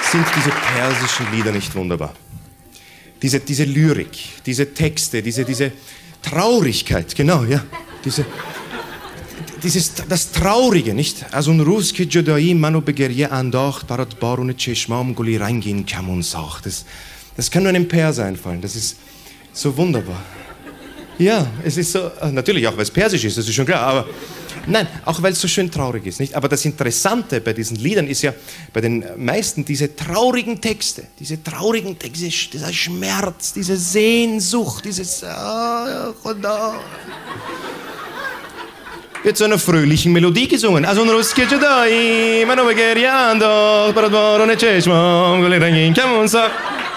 Sind diese persischen Lieder nicht wunderbar? Diese Lyrik, diese Texte, diese Traurigkeit, genau, ja. Das Traurige, nicht? Also ein Ruski Jodai, Manu Begerie Andacht, Barat Barune Cheshmam, Guli Reingin, Kamun Sach. Das kann nur einem Perser einfallen. Das ist so wunderbar. Ja, es ist so, natürlich auch, weil es persisch ist, das ist schon klar, aber nein, auch weil es so schön traurig ist, nicht? Aber das Interessante bei diesen Liedern ist ja, bei den meisten, diese traurigen Texte, dieser Schmerz, diese Sehnsucht, wird zu einer fröhlichen Melodie gesungen. Also ein Ruski Jodai, Manu Begerie Andacht, Barat Barune Cheshmam, Guli Reingin, Kamun Sach.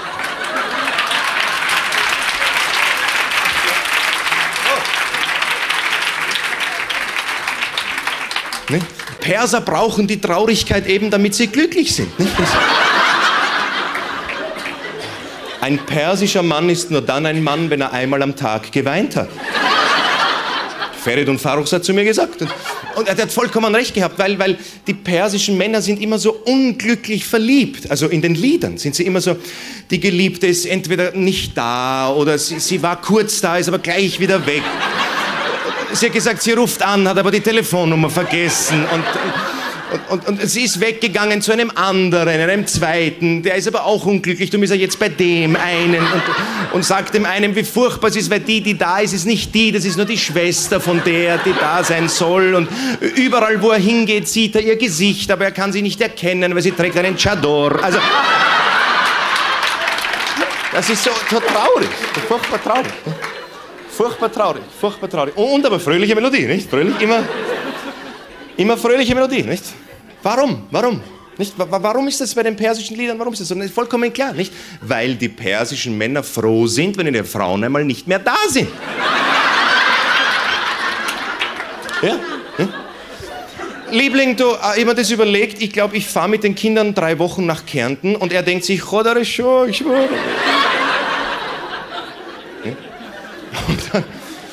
Nicht? Perser brauchen die Traurigkeit eben, damit sie glücklich sind. Nicht? Ein persischer Mann ist nur dann ein Mann, wenn er einmal am Tag geweint hat. Ferid und Farrukhs hat zu mir gesagt. Und er hat vollkommen recht gehabt, weil die persischen Männer sind immer so unglücklich verliebt. Also in den Liedern sind sie immer so, die Geliebte ist entweder nicht da oder sie war kurz da, ist aber gleich wieder weg. Sie hat gesagt, sie ruft an, hat aber die Telefonnummer vergessen und sie ist weggegangen zu einem anderen, einem zweiten, der ist aber auch unglücklich, darum ist er jetzt bei dem einen und sagt dem einen, wie furchtbar es ist, weil die da ist nicht die, das ist nur die Schwester von der, die da sein soll und überall, wo er hingeht, sieht er ihr Gesicht, aber er kann sie nicht erkennen, weil sie trägt einen Chador. Also, das ist so traurig, furchtbar traurig. Furchtbar traurig. Und aber fröhliche Melodie, nicht? Fröhlich, immer fröhliche Melodie, nicht? Warum? Nicht? Warum ist das bei den persischen Liedern, warum ist das so? Das ist vollkommen klar, nicht? Weil die persischen Männer froh sind, wenn ihre Frauen einmal nicht mehr da sind. Ja? Liebling, du, ich hab mir das überlegt, ich glaube, ich fahre mit den Kindern 3 Wochen nach Kärnten und er denkt sich, Chodare schon, ich schwöre. Und dann